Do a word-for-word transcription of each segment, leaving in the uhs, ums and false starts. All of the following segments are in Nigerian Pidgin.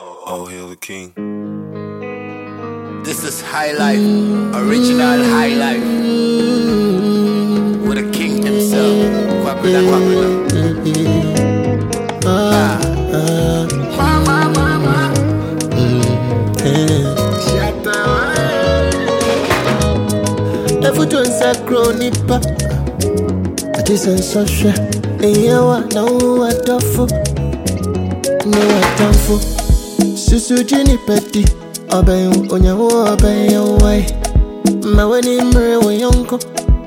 Oh, hail the king. This is High Life, original High Life, with the king himself. Kwabena, kwabena. Ah. Mama, mama. Every time I grow nipa, I just ain't so sure. And you are now what the fuck? No, I don't fuck. Susu Jenny Petty, obey on your obey your way. My wedding mirror when young co.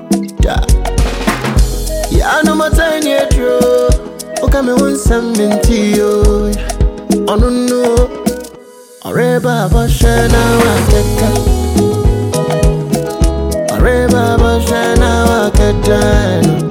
Yeah, I know my tiny true. Okay, me want something to you. I don't know. Oreba Bashana, I take Oreba Bashana, I get down.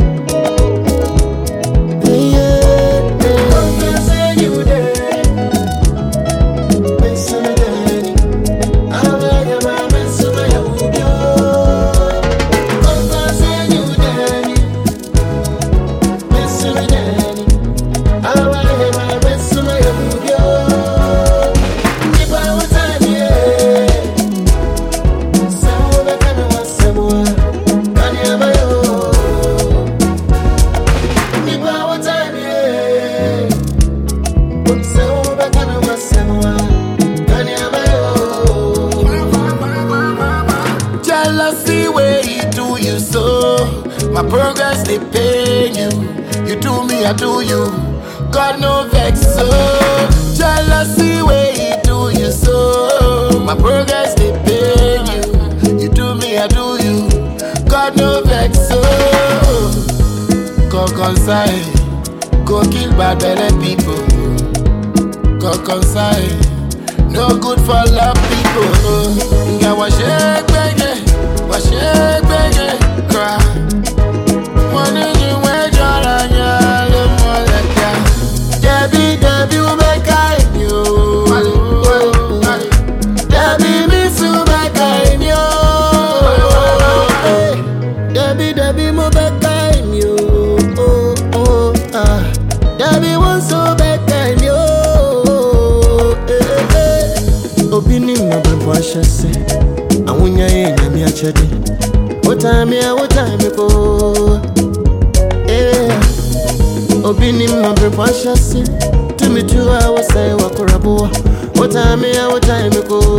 Jealousy way you do you so. My progress they pay you. You do me, I do you. God no vex so. Jealousy way you do you so. My progress they pay you. You do me, I do you. God no vex so. Go consign. Go kill bad belly people. Go consign. No good for love people. Get what shake, baby. What shake, baby. Cry. Money you wear, John, and you're more like that. Debbie, Debbie, you make I you. Debbie, me so make I you. Debbie, Debbie, mo back time you. Oh, oh, ah. Debbie, one so back time you. Opinion no be wash say. And when you ain't me a chedi. What time me? What time me go? Eh. Opinion no be wash say. To me two hours say wakurabo. What time me? What time me go?